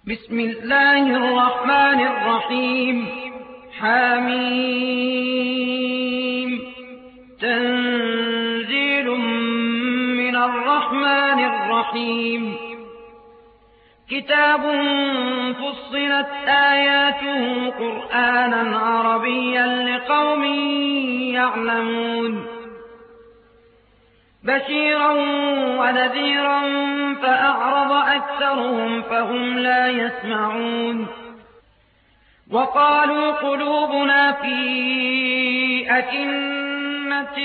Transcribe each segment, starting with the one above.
بسم الله الرحمن الرحيم. حميم. تنزيل من الرحمن الرحيم. كتاب فصلت آياته قرآنا عربيا لقوم يعلمون بشيرا ونذيرا فأعرض أكثرهم فهم لا يسمعون. وقالوا قلوبنا في أكنة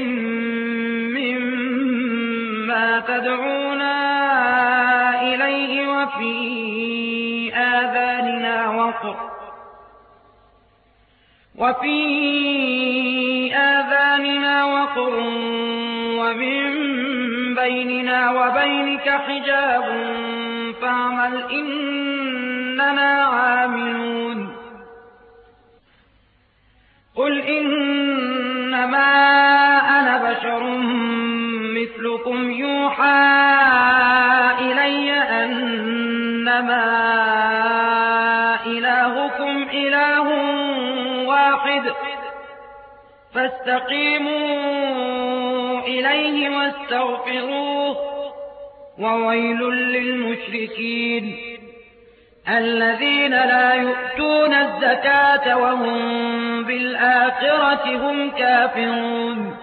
مما تدعونا إليه وفي آذاننا وقر ومن بيننا وبينك حجاب فاعمل إننا عاملون. قل إنما أنا بشر مثلكم يوحى إلي أنما إلهكم إله واحد فاستقيموا إليه واستغفروه وويل للمشركين الذين لا يؤتون الزكاة وهم بالآخرة هم كافرون.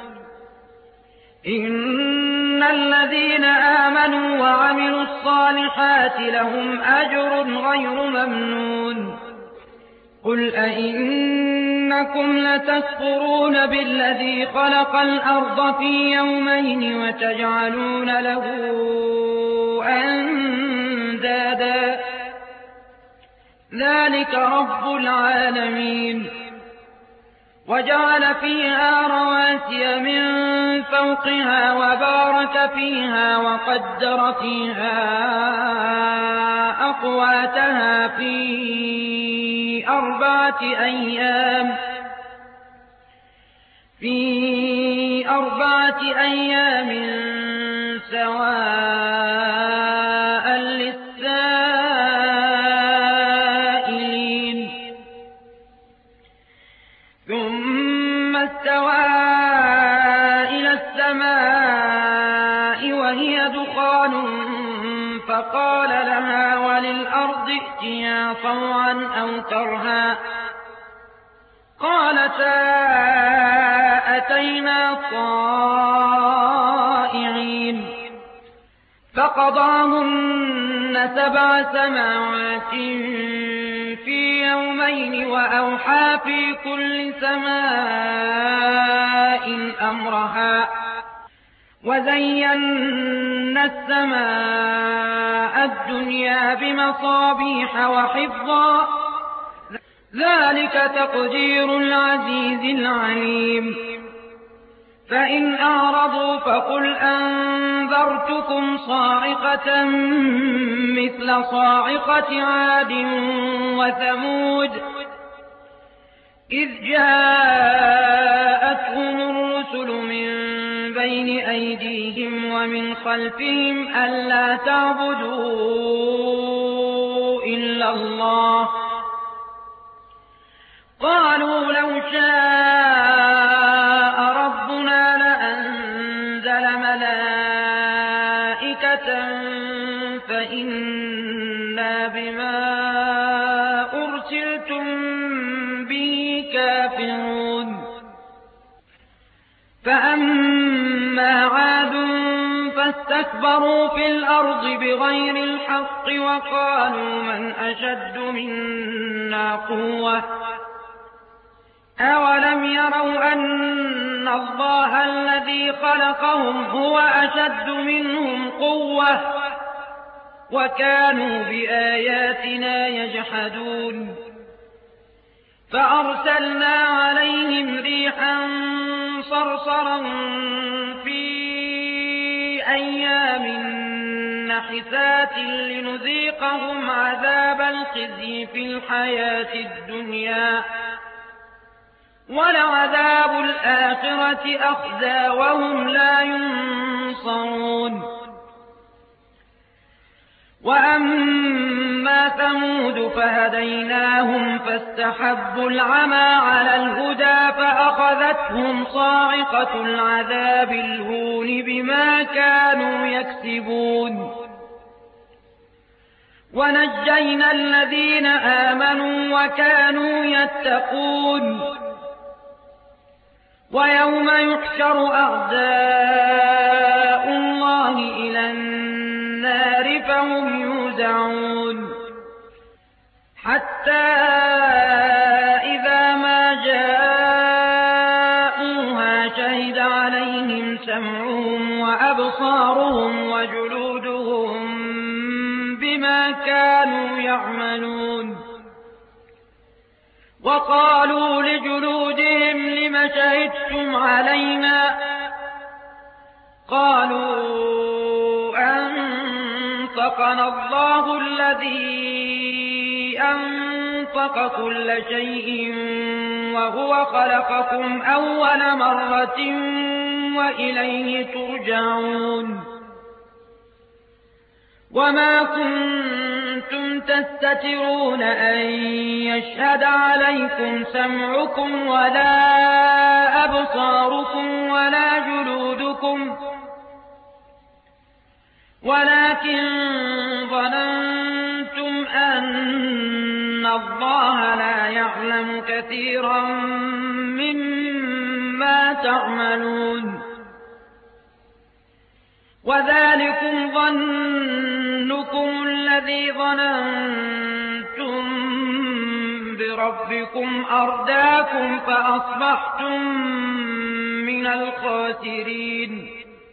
إن الذين آمنوا وعملوا الصالحات لهم أجر غير ممنون. قل أئنكم لتكفرون بالذي خلق الأرض في يومين وتجعلون له أندادا ذلك رب العالمين. وجعل فيها رواسي من فوقها وبارك فيها وقدر فيها أقواتها في أربعة أيام سواء للسائلين. ثم استوى إلى السماء وهي دخان فقال لها وللأرض ائتيا طوعا أو كرها قالتا أتينا طائعين. فقضاهن 7 سماوات في يومين وأوحى في كل سماء أمرها وزينا السماء الدنيا بمصابيح وحفظا ذلك تقدير العزيز العليم. فإن أعرضوا فقل أنذرتكم صاعقة مثل صاعقة عاد وثمود إذ جاءتهم الرسل من بين أيديهم ومن خلفهم ألا تعبدوا إلا الله قالوا لو شاء ربنا لأنزل ملائكة فإنا بما أرسلتم به كافرون. فأما عاد فاستكبروا في الأرض بغير الحق وقالوا من أشد منا قوة أولم يروا أن الله الذي خلقهم هو أشد منهم قوة وكانوا بآياتنا يجحدون. فأرسلنا عليهم ريحا صرصرا في أيام نحسات لنذيقهم عذاب الخزي في الحياة الدنيا ولعذاب الآخرة أخزى وهم لا ينصرون. وأما ثمود فهديناهم فاستحبوا العمى على الهدى فأخذتهم صاعقة العذاب الهون بما كانوا يكسبون ونجينا الذين آمنوا وكانوا يتقون ويوم يحشر أعداء الله إلى النار فهم يوزعون حتى إذا ما جاءوها شهد عليهم سمعهم وأبصارهم وجلودهم بما كانوا يعملون وقالوا لجلودهم لم شهدتم علينا قالوا أنطقنا الله الذي أنطق كل شيء وهو خلقكم أول مرة وإليه ترجعون وما كنتم تستترون أن يشهد عليكم سمعكم ولا أبصاركم ولا جلودكم ولكن ظننتم أن الله لا يعلم كثيرا مما تعملون وذلكم ظنكم الذي ظننتم بربكم أرداكم فأصبحتم من الخاسرين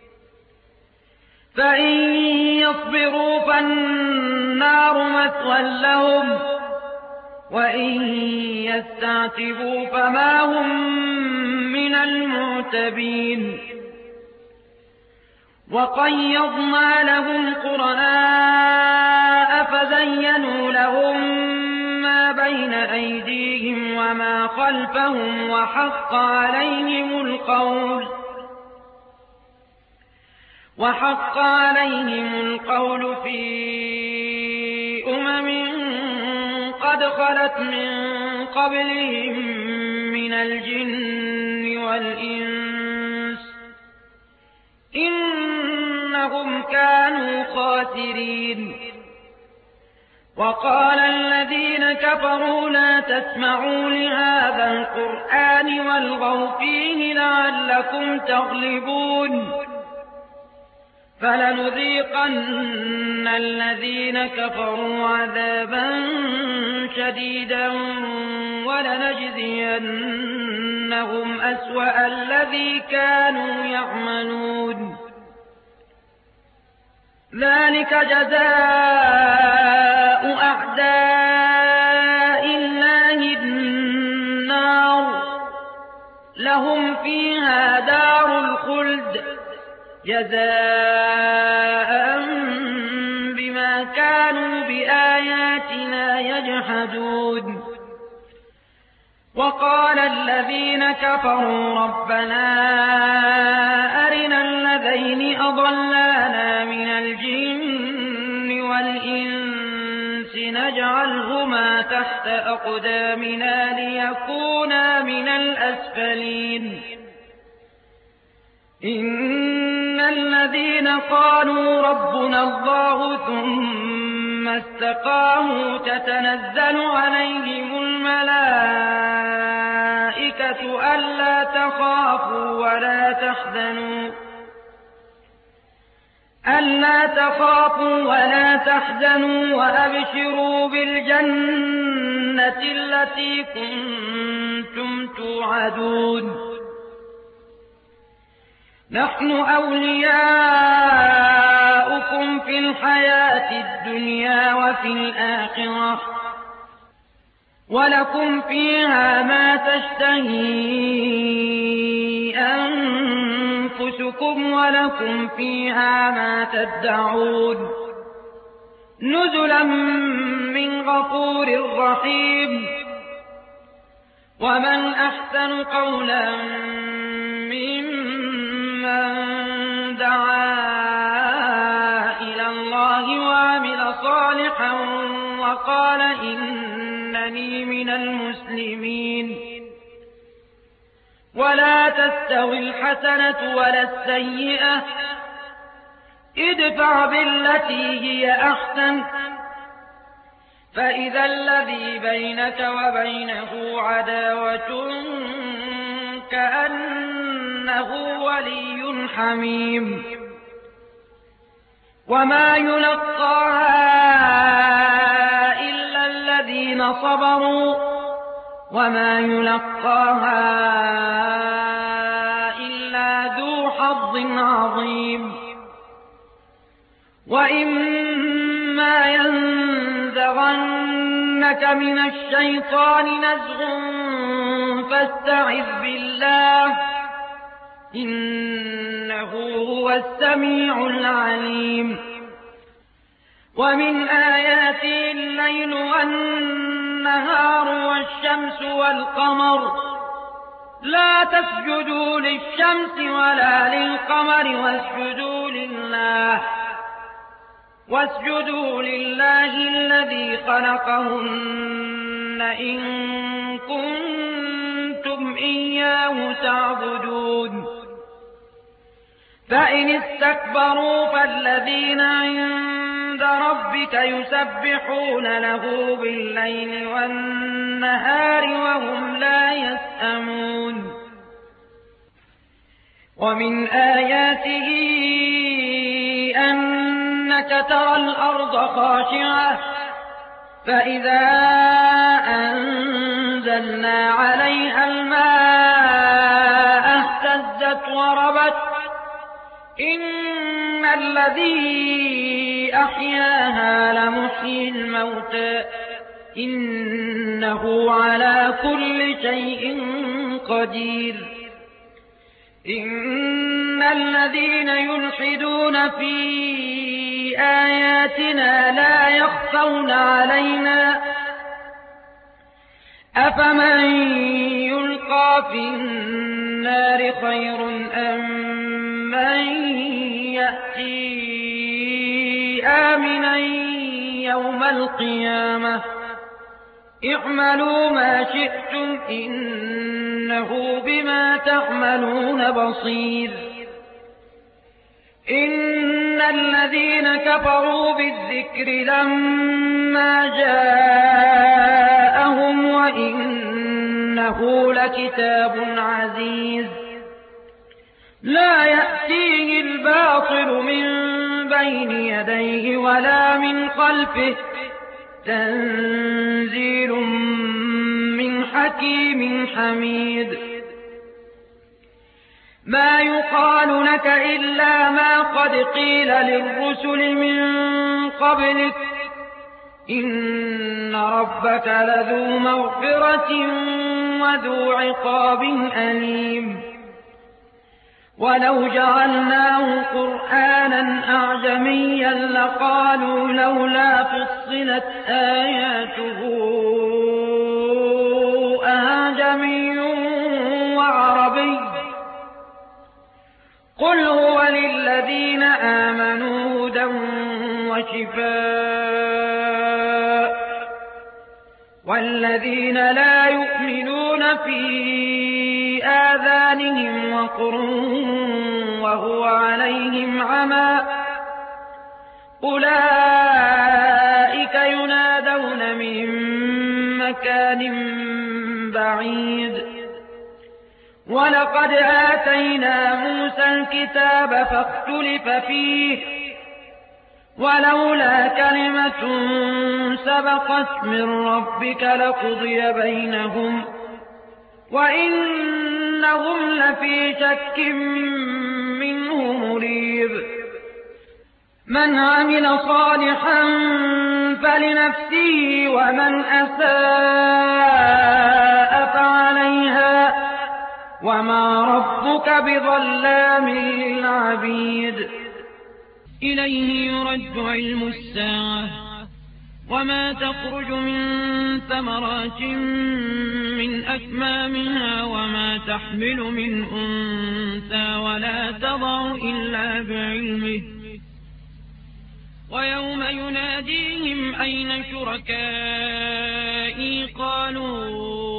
فإن يصبروا فالنار مثوى لهم وإن يستعتبوا فما هم من المعتبين وقيضنا لهم قرناء فزينوا لهم ما بين أيديهم وما خلفهم وحق عليهم القول في قد خلت من قبلهم من الجن والإنس إنهم كانوا خاسرين وقال الذين كفروا لا تسمعوا لهذا القرآن والغوا فيه لعلكم تغلبون فلنذيقن الذين كفروا عذابا شديدا ولنجزينهم أسوأ الذي كانوا يعملون ذلك جزاء أعداء الله النار لهم فيها دار الخلد جزاء بما كانوا بآياتنا يجحدون وقال الذين كفروا ربنا أرنا الذين أضلانا من الجن والإنس نجعلهما تحت أقدامنا ليكونا من الأسفلين إن الذين قالوا ربنا الله ثم استقاموا تتنزل عليهم الملائكة ألا تخافوا ولا تحزنوا وأبشروا بالجنة التي كنتم توعدون نحن أولياؤكم في الحياة الدنيا وفي الآخرة ولكم فيها ما تشتهي أنفسكم ولكم فيها ما تدعون نزلا من غفور رحيم ومن أحسن قولا ممن دعا إلى الله وعمل صالحا وقال إنني من المسلمين. ولا تستوي الحسنة ولا السيئة، ادفع بالتي هي أحسن، فإذا الذي بينك وبينه عداوة كأنه ولي حميم. وما يلقاها إلا الذين صبروا وما يلقاها إلا ذو حظ عظيم. وإما ينزغنك من الشيطان نزغ فاستعذ بالله إنه هو السميع العليم. ومن آياته الليل والنهار والشمس والقمر، لا تسجدوا للشمس ولا للقمر واسجدوا لله الذي خلقهن إن كنتم إياه تعبدون. فإن استكبروا فالذين عند ربك يسبحون له بالليل والنهار وهم لا يسأمون. ومن آياته أنك ترى الأرض خاشعة فإذا أنزلنا عليها الماء اهتزت وربت إن الذي أحياها لمحيي الموتى إنه على كل شيء قدير. إن الذين يلحدون في آياتنا لا يخفون علينا أفمن يلقى في النار خير أم من يأتي آمنا يوم القيامة اعملوا ما شئتم إنه بما تعملون بصير. إن الذين كفروا بالذكر لما جاءهم وإنه لكتاب عزيز لا يأتيه الباطل من بين يديه ولا من خلفه تنزيل من حكيم حميد. ما يقال لك إلا ما قد قيل للرسل من قبلك إن ربك لذو مغفرة وذو عقاب أليم. ولو جعلناه قرآنا أعجميا لقالوا لولا فصلت آياته أعجمي وعربي قل هو للذين آمنوا هدى وشفاء والذين لا يؤمنون في آذانهم وقر وهو عليهم عمى أولئك ينادون من مكان بعيد. ولقد آتينا موسى الكتاب فاختلف فيه ولولا كلمة سبقت من ربك لقضي بينهم وإنهم لفي شك منه مريب. من عمل صالحا فلنفسه ومن أساء فعليها وما ربك بظلام للعبيد. إليه يرد علم الساعة وما تخرج من ثمرات من أكمامها وما تحمل من أنثى ولا تضع إلا بعلمه ويوم يناديهم أين شركائي قالوا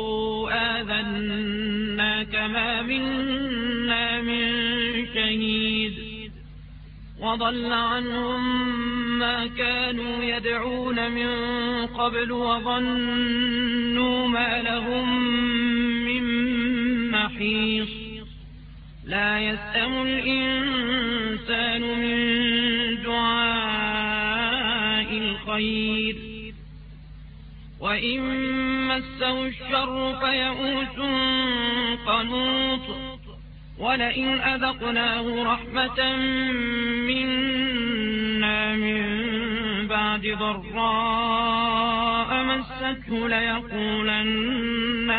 آذناك ما منا من شهيد وضل عنهم ما كانوا يدعون من قبل وظنوا ما لهم من محيص لا يسأم الإنسان من دعاء الخير وإن مسه الشر فيئوس قنوط ولئن أذقناه رحمة منا من بعد ضراء مسته ليقولن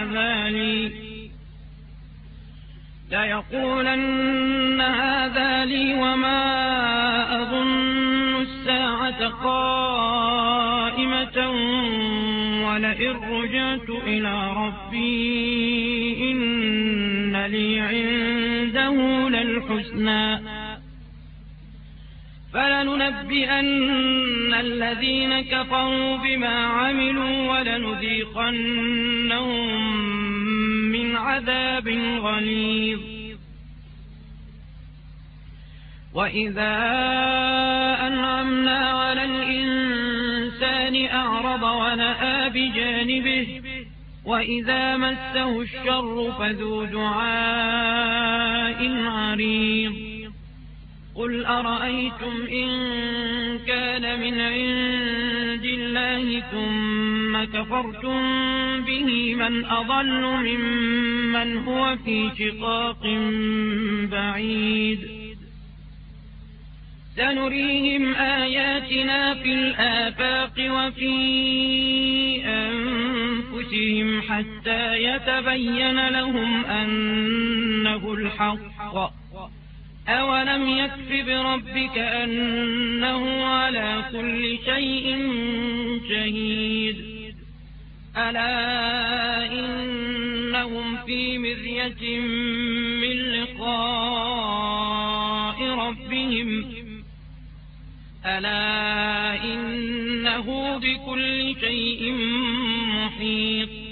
هذا لي وما أظن الساعة قائمة ولئن رجعت إلى ربي إن لي عنده للحسنى فلننبئن الذين كفروا بما عملوا ولنذيقنهم من عذاب غليظ وإذا أنعمنا على الإنسان أعرض ونأى بجانبه وإذا مسه الشر فذو دعاء عريض قل أرأيتم إن كان من عند الله ثم كفرتم به من أضل ممن هو في شقاق بعيد سنريهم آياتنا في الآفاق وفي أنفسهم حتى يتبين لهم أنه الحق أولم يكف بربك أنه على كل شيء شهيد ألا إنهم في مرية من لقاء ربهم ألا إنه بكل شيء محيط